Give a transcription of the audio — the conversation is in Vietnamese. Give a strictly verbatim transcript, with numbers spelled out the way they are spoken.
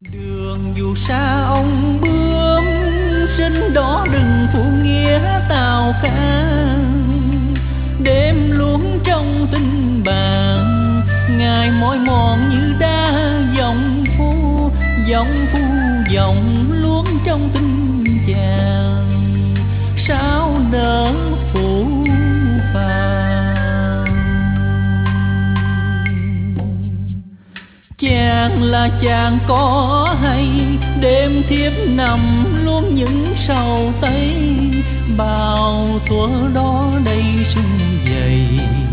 Đường dù xa ông bướm sinh đó đừng phụ nghĩa tào khang, đêm luôn trong tình bạn ngày mỏi mòn như đá dòng phu dòng phu dòng luôn trong tình chàng sao nỡ phủ phàng. Chàng là chàng có hay đêm thiếp nằm luôn những sầu tấy, bao thuở đó đây sung dày